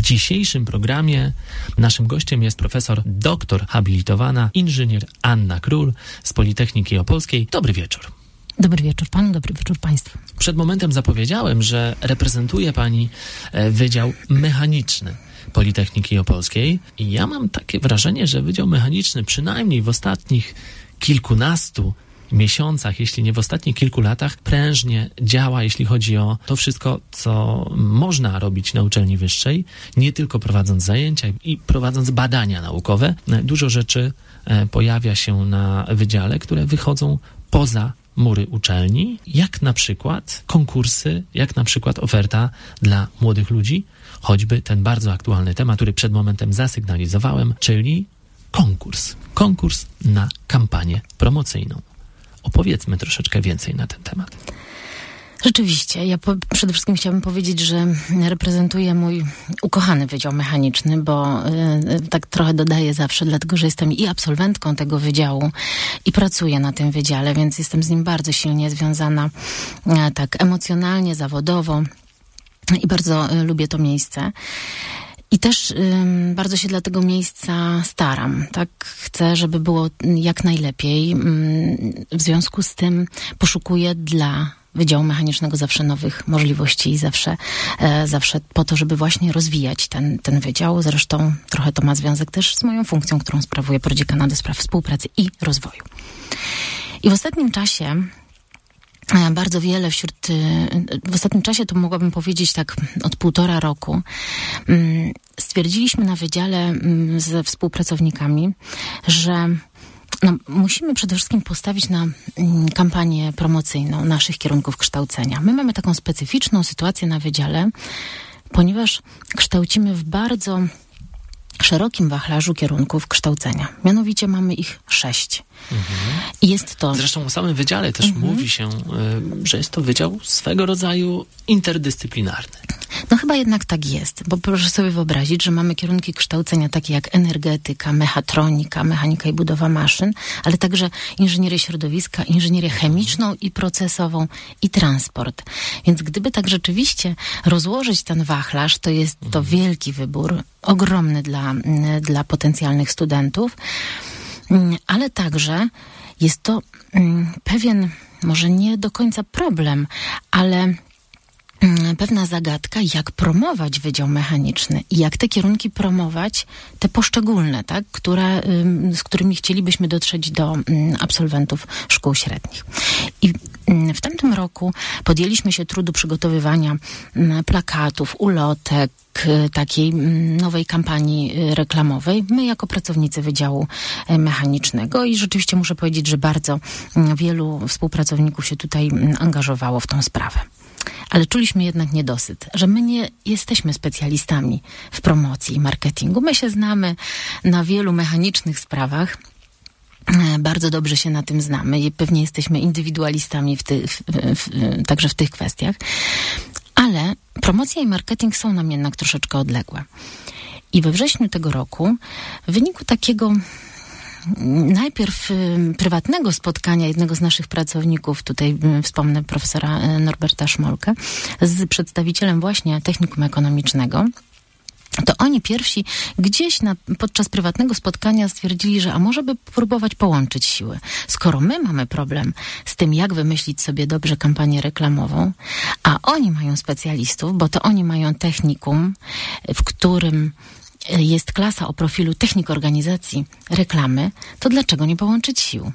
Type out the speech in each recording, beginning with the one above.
dzisiejszym programie naszym gościem jest profesor doktor habilitowana inżynier Anna Król z Politechniki Opolskiej. Dobry wieczór. Dobry wieczór panu, dobry wieczór państwu. Przed momentem zapowiedziałem, że reprezentuje pani Wydział Mechaniczny Politechniki Opolskiej i ja mam takie wrażenie, że Wydział Mechaniczny przynajmniej w ostatnich kilkunastu miesiącach, jeśli nie w ostatnich kilku latach, prężnie działa, jeśli chodzi o to wszystko, co można robić na uczelni wyższej, nie tylko prowadząc zajęcia i prowadząc badania naukowe. Dużo rzeczy pojawia się na wydziale, które wychodzą poza mury uczelni, jak na przykład konkursy, jak na przykład oferta dla młodych ludzi, choćby ten bardzo aktualny temat, który przed momentem zasygnalizowałem, czyli konkurs na kampanię promocyjną. Opowiedzmy troszeczkę więcej na ten temat. Rzeczywiście, ja przede wszystkim chciałabym powiedzieć, że reprezentuję mój ukochany Wydział Mechaniczny, bo tak trochę dodaję zawsze, dlatego że jestem i absolwentką tego wydziału i pracuję na tym wydziale, więc jestem z nim bardzo silnie związana tak emocjonalnie, zawodowo i bardzo lubię to miejsce. I też bardzo się dla tego miejsca staram, tak? Chcę, żeby było jak najlepiej. W związku z tym poszukuję dla Wydziału Mechanicznego zawsze nowych możliwości i zawsze po to, żeby właśnie rozwijać ten wydział. Zresztą trochę to ma związek też z moją funkcją, którą sprawuję prodziekana do spraw współpracy i rozwoju. I w ostatnim czasie bardzo wiele w ostatnim czasie, to mogłabym powiedzieć tak od 1,5 roku, stwierdziliśmy na wydziale ze współpracownikami, że musimy przede wszystkim postawić na kampanię promocyjną naszych kierunków kształcenia. My mamy taką specyficzną sytuację na wydziale, ponieważ kształcimy w bardzo szerokim wachlarzu kierunków kształcenia. Mianowicie mamy ich 6. I jest to... Zresztą o samym wydziale też mówi się, że jest to wydział swego rodzaju interdyscyplinarny. No chyba jednak tak jest, bo proszę sobie wyobrazić, że mamy kierunki kształcenia takie jak energetyka, mechatronika, mechanika i budowa maszyn, ale także inżynierię środowiska, inżynierię chemiczną i procesową i transport. Więc gdyby tak rzeczywiście rozłożyć ten wachlarz, to jest to wielki wybór, ogromny dla potencjalnych studentów, ale także jest to pewien, może nie do końca problem, ale pewna zagadka, jak promować Wydział Mechaniczny i jak te kierunki promować, te poszczególne, tak, z którymi chcielibyśmy dotrzeć do absolwentów szkół średnich. I w tamtym roku podjęliśmy się trudu przygotowywania plakatów, ulotek, takiej nowej kampanii reklamowej. My jako pracownicy Wydziału Mechanicznego i rzeczywiście muszę powiedzieć, że bardzo wielu współpracowników się tutaj angażowało w tą sprawę. Ale czuliśmy jednak niedosyt, że my nie jesteśmy specjalistami w promocji i marketingu. My się znamy na wielu mechanicznych sprawach. Bardzo dobrze się na tym znamy i pewnie jesteśmy indywidualistami także w tych kwestiach. Ale promocja i marketing są nam jednak troszeczkę odległe. I we wrześniu tego roku w wyniku takiego najpierw prywatnego spotkania jednego z naszych pracowników, tutaj wspomnę profesora Norberta Szmolkę, z przedstawicielem właśnie technikum ekonomicznego, to oni pierwsi gdzieś podczas prywatnego spotkania stwierdzili, że a może by próbować połączyć siły. Skoro my mamy problem z tym, jak wymyślić sobie dobrze kampanię reklamową, a oni mają specjalistów, bo to oni mają technikum, w którym jest klasa o profilu technik organizacji reklamy, to dlaczego nie połączyć sił?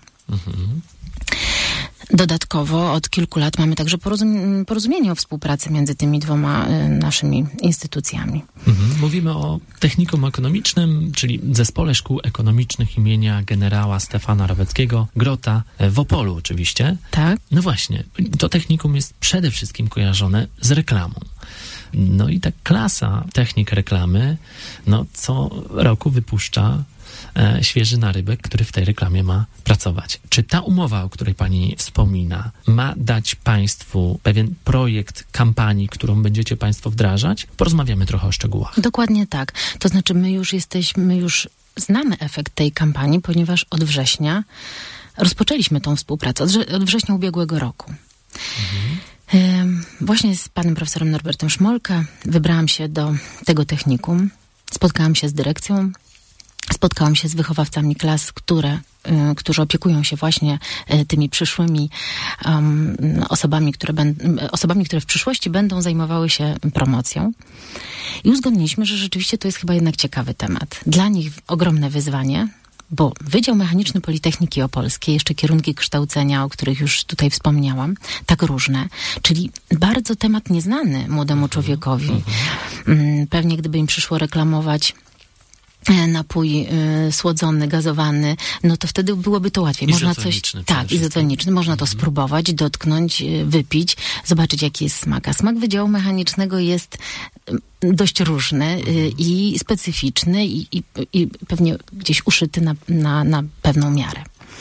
Dodatkowo od kilku lat mamy także porozumienie o współpracy między tymi dwoma naszymi instytucjami. Mówimy o technikum ekonomicznym, czyli Zespole Szkół Ekonomicznych imienia generała Stefana Raweckiego, Grota, w Opolu oczywiście. Tak. No właśnie, to technikum jest przede wszystkim kojarzone z reklamą. No i ta klasa technik reklamy, co roku wypuszcza świeży narybek, który w tej reklamie ma pracować. Czy ta umowa, o której pani wspomina, ma dać państwu pewien projekt kampanii, którą będziecie państwo wdrażać? Porozmawiamy trochę o szczegółach. Dokładnie tak. To znaczy my już znamy efekt tej kampanii, ponieważ od września rozpoczęliśmy tą współpracę, od września ubiegłego roku. Właśnie z panem profesorem Norbertem Szmolka wybrałam się do tego technikum. Spotkałam się z dyrekcją, spotkałam się z wychowawcami klas, którzy opiekują się właśnie tymi przyszłymi osobami, które w przyszłości będą zajmowały się promocją. I uzgodniliśmy, że rzeczywiście to jest chyba jednak ciekawy temat. Dla nich ogromne wyzwanie, bo Wydział Mechaniczny Politechniki Opolskiej, jeszcze kierunki kształcenia, o których już tutaj wspomniałam, tak różne, czyli bardzo temat nieznany młodemu człowiekowi. Pewnie gdyby im przyszło reklamować napój słodzony, gazowany, no to wtedy byłoby to łatwiej. Można coś, tak, izotoniczny, można to spróbować, dotknąć, wypić, zobaczyć jaki jest smak. A smak Wydziału Mechanicznego jest dość różny i specyficzny i pewnie gdzieś uszyty na pewną miarę.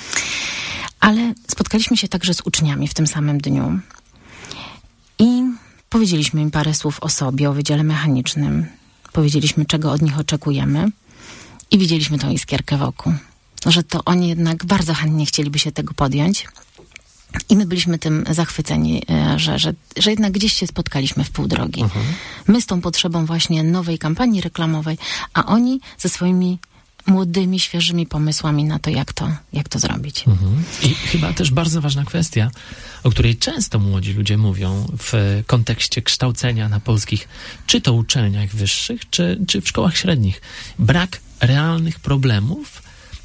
Ale spotkaliśmy się także z uczniami w tym samym dniu i powiedzieliśmy im parę słów o sobie, o Wydziale Mechanicznym. Powiedzieliśmy, czego od nich oczekujemy. I widzieliśmy tą iskierkę wokół, że to oni jednak bardzo chętnie chcieliby się tego podjąć. I my byliśmy tym zachwyceni, że jednak gdzieś się spotkaliśmy w pół drogi. My z tą potrzebą właśnie nowej kampanii reklamowej, a oni ze swoimi młodymi, świeżymi pomysłami na to, jak to zrobić. I chyba też bardzo ważna kwestia, o której często młodzi ludzie mówią w kontekście kształcenia na polskich, czy to uczelniach wyższych, czy w szkołach średnich. Brak realnych problemów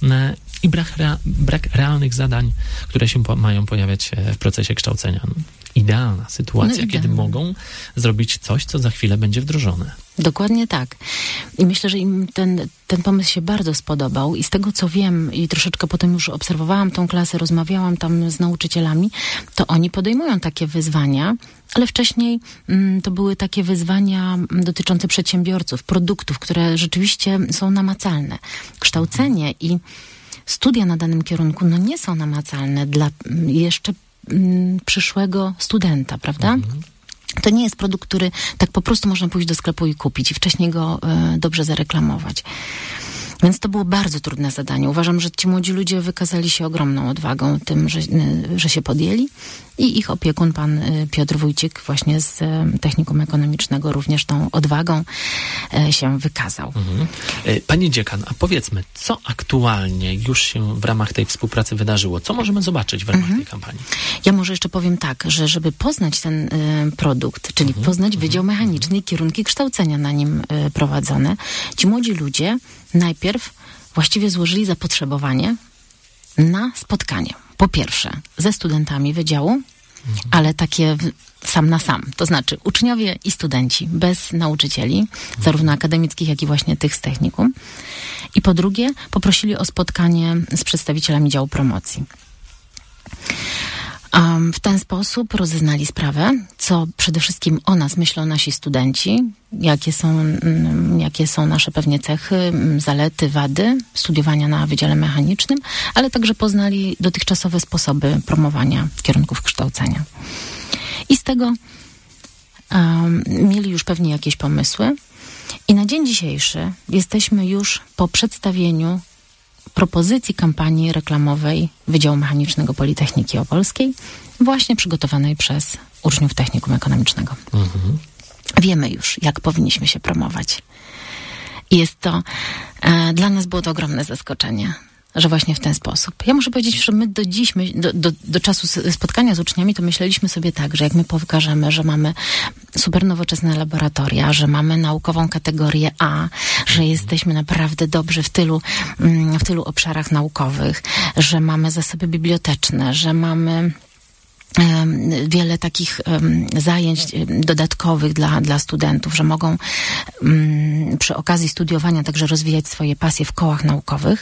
i brak realnych zadań, które się mają pojawiać w procesie kształcenia. Idealna sytuacja, kiedy mogą zrobić coś, co za chwilę będzie wdrożone. Dokładnie tak. I myślę, że im ten pomysł się bardzo spodobał i z tego, co wiem i troszeczkę potem już obserwowałam tą klasę, rozmawiałam tam z nauczycielami, to oni podejmują takie wyzwania, ale wcześniej to były takie wyzwania dotyczące przedsiębiorców, produktów, które rzeczywiście są namacalne. Kształcenie i studia na danym kierunku nie są namacalne dla jeszcze przyszłego studenta, prawda? To nie jest produkt, który tak po prostu można pójść do sklepu i kupić i wcześniej go dobrze zareklamować. Więc to było bardzo trudne zadanie. Uważam, że ci młodzi ludzie wykazali się ogromną odwagą tym, że się podjęli i ich opiekun, pan Piotr Wójcik, właśnie z Technikum Ekonomicznego, również tą odwagą się wykazał. Pani dziekan, a powiedzmy, co aktualnie już się w ramach tej współpracy wydarzyło? Co możemy zobaczyć w ramach tej kampanii? Ja może jeszcze powiem tak, że żeby poznać ten produkt, czyli poznać Wydział Mechaniczny i kierunki kształcenia na nim prowadzone, ci młodzi ludzie najpierw właściwie złożyli zapotrzebowanie na spotkanie. Po pierwsze, ze studentami wydziału, ale takie sam na sam. To znaczy uczniowie i studenci, bez nauczycieli, zarówno akademickich, jak i właśnie tych z technikum. I po drugie, poprosili o spotkanie z przedstawicielami działu promocji. W ten sposób rozeznali sprawę, co przede wszystkim o nas myślą nasi studenci, jakie są nasze pewnie cechy, zalety, wady studiowania na Wydziale Mechanicznym, ale także poznali dotychczasowe sposoby promowania kierunków kształcenia. I z tego mieli już pewnie jakieś pomysły. I na dzień dzisiejszy jesteśmy już po przedstawieniu propozycji kampanii reklamowej Wydziału Mechanicznego Politechniki Opolskiej, właśnie przygotowanej przez uczniów Technikum Ekonomicznego. Wiemy już, jak powinniśmy się promować. I jest to, dla nas było to ogromne zaskoczenie, że właśnie w ten sposób. Ja muszę powiedzieć, że my do dziś, do czasu spotkania z uczniami, to myśleliśmy sobie tak, że jak my pokażemy, że mamy super nowoczesne laboratoria, że mamy naukową kategorię A, że jesteśmy naprawdę dobrzy w tylu obszarach naukowych, że mamy zasoby biblioteczne, że mamy wiele takich zajęć dodatkowych dla studentów, że mogą przy okazji studiowania także rozwijać swoje pasje w kołach naukowych.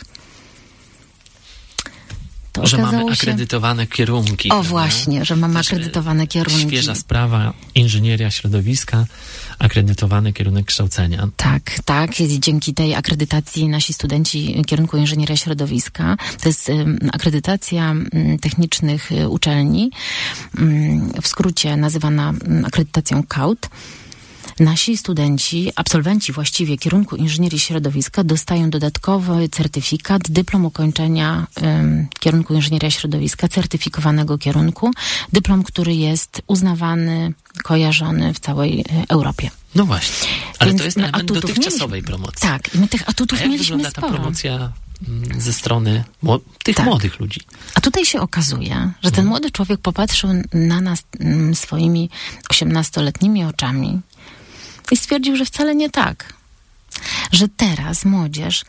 Że mamy akredytowane kierunki. O właśnie, że mamy akredytowane kierunki. Świeża sprawa, inżynieria środowiska, akredytowany kierunek kształcenia. Tak. Dzięki tej akredytacji nasi studenci kierunku inżynieria środowiska, to jest akredytacja technicznych uczelni, w skrócie nazywana akredytacją CAUT, nasi studenci, absolwenci właściwie kierunku inżynierii środowiska dostają dodatkowy certyfikat, dyplom ukończenia kierunku inżynieria środowiska, certyfikowanego kierunku, dyplom, który jest uznawany, kojarzony w całej Europie. No właśnie, ale Więc to jest element dotychczasowej promocji. Tak, i my tych atutów mieliśmy sporo. Jak wygląda ta promocja ze strony tych młodych ludzi? A tutaj się okazuje, że ten młody człowiek popatrzył na nas swoimi 18-letnimi oczami i stwierdził, że wcale nie tak. Że teraz młodzież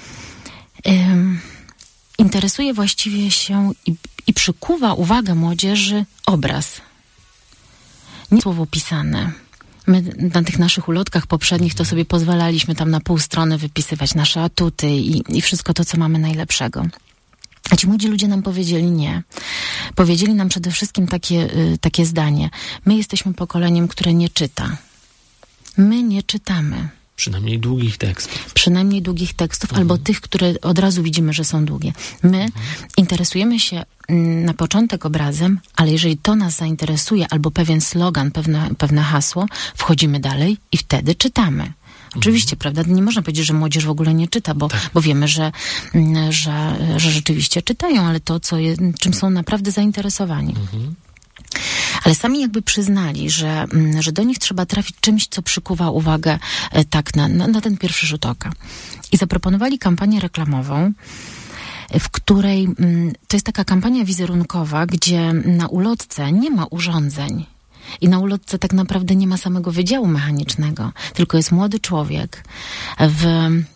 interesuje właściwie się i przykuwa uwagę młodzieży obraz. Nie słowo pisane. My na tych naszych ulotkach poprzednich to sobie pozwalaliśmy tam na pół strony wypisywać nasze atuty i wszystko to, co mamy najlepszego. A ci młodzi ludzie nam powiedzieli nie. Powiedzieli nam przede wszystkim takie zdanie. My jesteśmy pokoleniem, które nie czyta. My nie czytamy. Przynajmniej długich tekstów. Albo tych, które od razu widzimy, że są długie. My interesujemy się na początek obrazem, ale jeżeli to nas zainteresuje, albo pewien slogan, pewne hasło, wchodzimy dalej i wtedy czytamy. Oczywiście, prawda? Nie można powiedzieć, że młodzież w ogóle nie czyta, bo wiemy, że rzeczywiście czytają, ale to, czym są naprawdę zainteresowani. Ale sami jakby przyznali, że do nich trzeba trafić czymś, co przykuwa uwagę tak na ten pierwszy rzut oka. I zaproponowali kampanię reklamową, w której to jest taka kampania wizerunkowa, gdzie na ulotce nie ma urządzeń. I na ulotce tak naprawdę nie ma samego wydziału mechanicznego, tylko jest młody człowiek w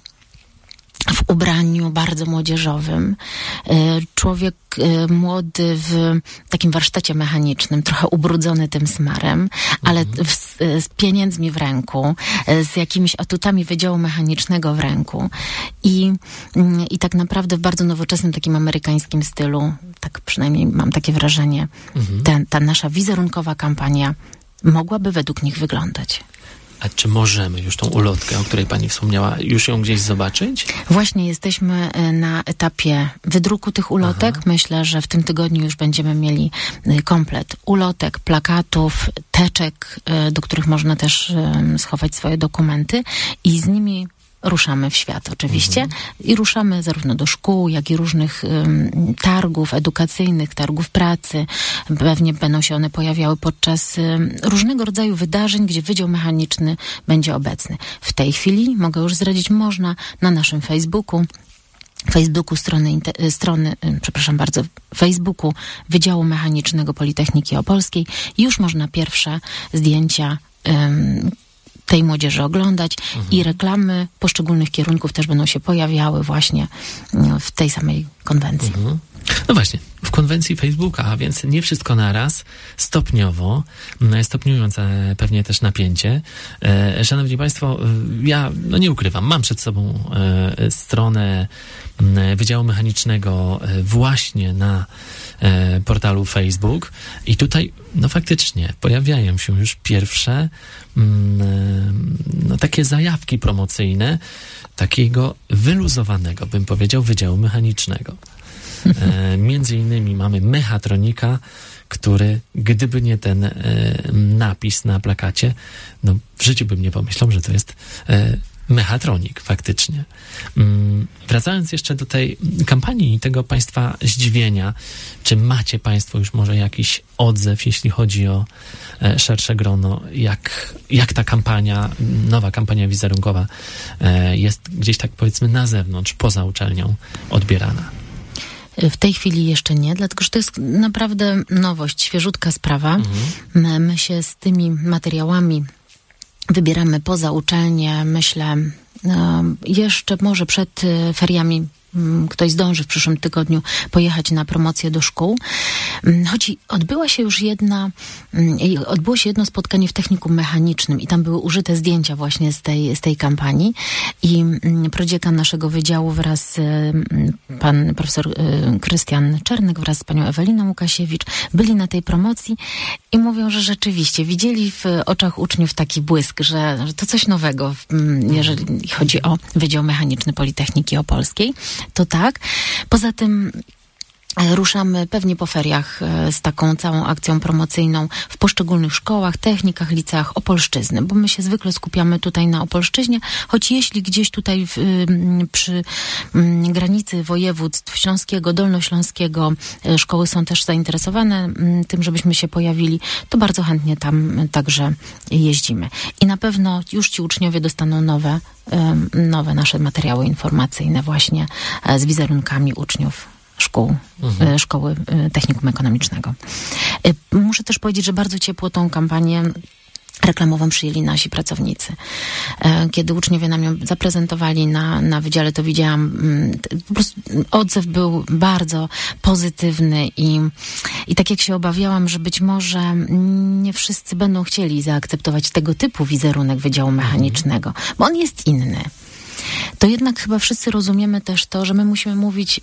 ubraniu bardzo młodzieżowym. Człowiek młody w takim warsztacie mechanicznym, trochę ubrudzony tym smarem, ale z pieniędzmi w ręku, z jakimiś atutami Wydziału Mechanicznego w ręku. I tak naprawdę w bardzo nowoczesnym, takim amerykańskim stylu, tak przynajmniej mam takie wrażenie, ta nasza wizerunkowa kampania mogłaby według nich wyglądać. A czy możemy już tą ulotkę, o której pani wspomniała, już ją gdzieś zobaczyć? Właśnie jesteśmy na etapie wydruku tych ulotek. Myślę, że w tym tygodniu już będziemy mieli komplet ulotek, plakatów, teczek, do których można też schować swoje dokumenty i z nimi ruszamy w świat oczywiście i ruszamy zarówno do szkół, jak i różnych targów edukacyjnych, targów pracy. Pewnie będą się one pojawiały podczas różnego rodzaju wydarzeń, gdzie Wydział Mechaniczny będzie obecny. W tej chwili, mogę już zdradzić, można na naszym Facebooku Facebooku Wydziału Mechanicznego Politechniki Opolskiej już można pierwsze zdjęcia tej młodzieży oglądać i reklamy poszczególnych kierunków też będą się pojawiały właśnie w tej samej konwencji. No właśnie, w konwencji Facebooka, a więc nie wszystko naraz, stopniowo, stopniując pewnie też napięcie. Szanowni Państwo, ja nie ukrywam, mam przed sobą stronę Wydziału Mechanicznego właśnie na portalu Facebook i tutaj faktycznie pojawiają się już pierwsze takie zajawki promocyjne takiego wyluzowanego, bym powiedział, Wydziału Mechanicznego. Między innymi mamy mechatronika, który, gdyby nie ten napis na plakacie, w życiu bym nie pomyślał, że to jest mechatronik faktycznie. Wracając jeszcze do tej kampanii i tego Państwa zdziwienia, czy macie Państwo już może jakiś odzew, jeśli chodzi o szersze grono, jak ta kampania, nowa kampania wizerunkowa jest gdzieś tak powiedzmy na zewnątrz, poza uczelnią odbierana? W tej chwili jeszcze nie, dlatego że to jest naprawdę nowość, świeżutka sprawa. My się z tymi materiałami wybieramy poza uczelnię, myślę, jeszcze może przed feriami ktoś zdąży w przyszłym tygodniu pojechać na promocję do szkół. Choć odbyło się jedno spotkanie w technikum mechanicznym i tam były użyte zdjęcia właśnie z tej kampanii i prodziekan naszego wydziału wraz z pan profesor Krystian Czernek wraz z panią Eweliną Łukasiewicz byli na tej promocji i mówią, że rzeczywiście widzieli w oczach uczniów taki błysk, że to coś nowego, jeżeli chodzi o Wydział Mechaniczny Politechniki Opolskiej. To tak. Poza tym Ruszamy pewnie po feriach z taką całą akcją promocyjną w poszczególnych szkołach, technikach, liceach Opolszczyzny, bo my się zwykle skupiamy tutaj na Opolszczyźnie, choć jeśli gdzieś tutaj przy granicy województw śląskiego, dolnośląskiego szkoły są też zainteresowane tym, żebyśmy się pojawili, to bardzo chętnie tam także jeździmy. I na pewno już ci uczniowie dostaną nowe nasze materiały informacyjne właśnie z wizerunkami uczniów szkoły technikum ekonomicznego. Muszę też powiedzieć, że bardzo ciepło tą kampanię reklamową przyjęli nasi pracownicy. Kiedy uczniowie nam ją zaprezentowali na wydziale, to widziałam, po prostu odzew był bardzo pozytywny i tak jak się obawiałam, że być może nie wszyscy będą chcieli zaakceptować tego typu wizerunek Wydziału Mechanicznego, bo on jest inny. To jednak chyba wszyscy rozumiemy też to, że my musimy mówić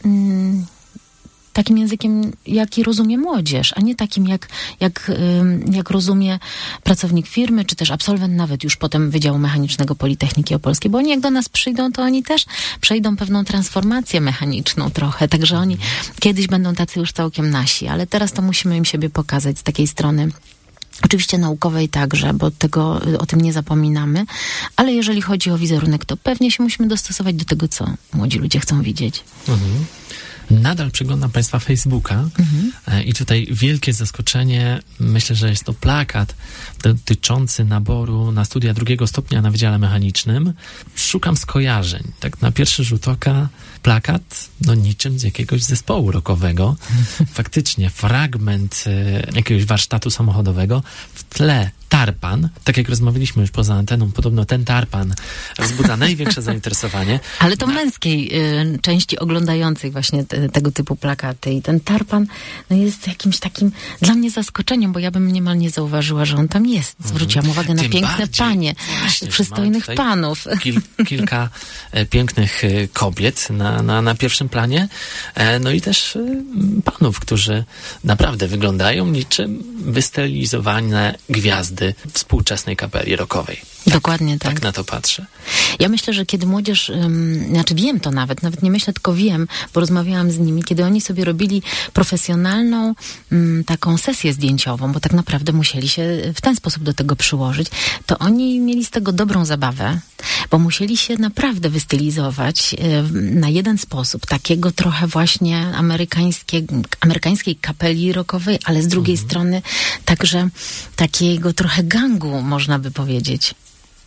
takim językiem, jaki rozumie młodzież, a nie takim, jak rozumie pracownik firmy, czy też absolwent nawet już potem Wydziału Mechanicznego Politechniki Opolskiej, bo oni jak do nas przyjdą, to oni też przejdą pewną transformację mechaniczną trochę, także oni kiedyś będą tacy już całkiem nasi, ale teraz to musimy im siebie pokazać z takiej strony oczywiście naukowej także, bo o tym nie zapominamy, ale jeżeli chodzi o wizerunek, to pewnie się musimy dostosować do tego, co młodzi ludzie chcą widzieć. Mhm. Nadal przeglądam Państwa Facebooka i tutaj wielkie zaskoczenie, myślę, że jest to plakat dotyczący naboru na studia 2. stopnia na Wydziale Mechanicznym. Szukam skojarzeń. Tak na pierwszy rzut oka plakat, niczym z jakiegoś zespołu rockowego. Faktycznie fragment jakiegoś warsztatu samochodowego, w tle tarpan, tak jak rozmawialiśmy już poza anteną, podobno ten tarpan wzbudza największe zainteresowanie. Ale to męskiej części oglądającej właśnie tego typu plakaty. I ten tarpan jest jakimś takim dla mnie zaskoczeniem, bo ja bym niemal nie zauważyła, że on tam jest. Zwróciłam uwagę na piękne panie, przystojnych panów. Kilka pięknych kobiet na pierwszym planie, i też panów, którzy naprawdę wyglądają niczym wystylizowane gwiazdy współczesnej kapeli rockowej. Dokładnie tak. Tak na to patrzę. Ja myślę, że kiedy młodzież, wiem to nawet nie myślę, tylko wiem, bo rozmawiałam z nimi, kiedy oni sobie robili profesjonalną taką sesję zdjęciową, bo tak naprawdę musieli się w ten sposób do tego przyłożyć, to oni mieli z tego dobrą zabawę, bo musieli się naprawdę wystylizować na jeden sposób, takiego trochę właśnie amerykańskiej kapeli rockowej, ale z drugiej strony także takiego trochę gangu, można by powiedzieć.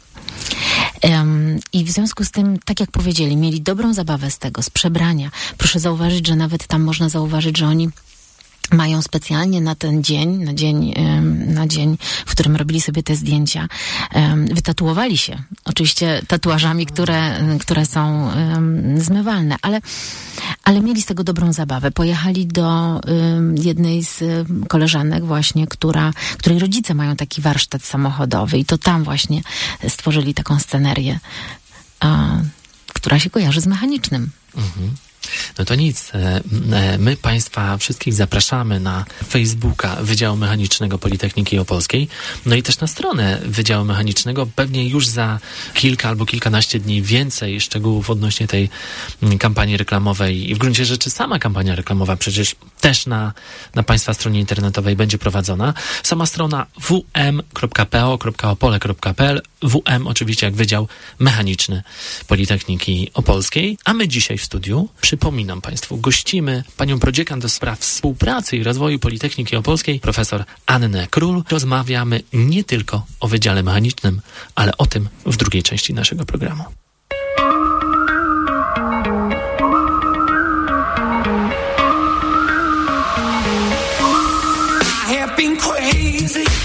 I w związku z tym, tak jak powiedzieli, mieli dobrą zabawę z tego, z przebrania. Proszę zauważyć, że nawet tam można zauważyć, że oni mają specjalnie na ten dzień, na dzień, w którym robili sobie te zdjęcia, wytatuowali się. Oczywiście tatuażami, które są zmywalne, ale mieli z tego dobrą zabawę. Pojechali do jednej z koleżanek właśnie, której rodzice mają taki warsztat samochodowy i to tam właśnie stworzyli taką scenerię, która się kojarzy z mechanicznym. Mhm. No to nic. My Państwa wszystkich zapraszamy na Facebooka Wydziału Mechanicznego Politechniki Opolskiej, i też na stronę Wydziału Mechanicznego. Pewnie już za kilka albo kilkanaście dni więcej szczegółów odnośnie tej kampanii reklamowej i w gruncie rzeczy sama kampania reklamowa przecież też na Państwa stronie internetowej będzie prowadzona. Sama strona wm.po.opole.pl WM oczywiście jak Wydział Mechaniczny Politechniki Opolskiej. A my dzisiaj w studiu, przypominam Państwu, gościmy panią prodziekan do spraw współpracy i rozwoju Politechniki Opolskiej, profesor Annę Król. Rozmawiamy nie tylko o Wydziale Mechanicznym, ale o tym w drugiej części naszego programu. I have been crazy.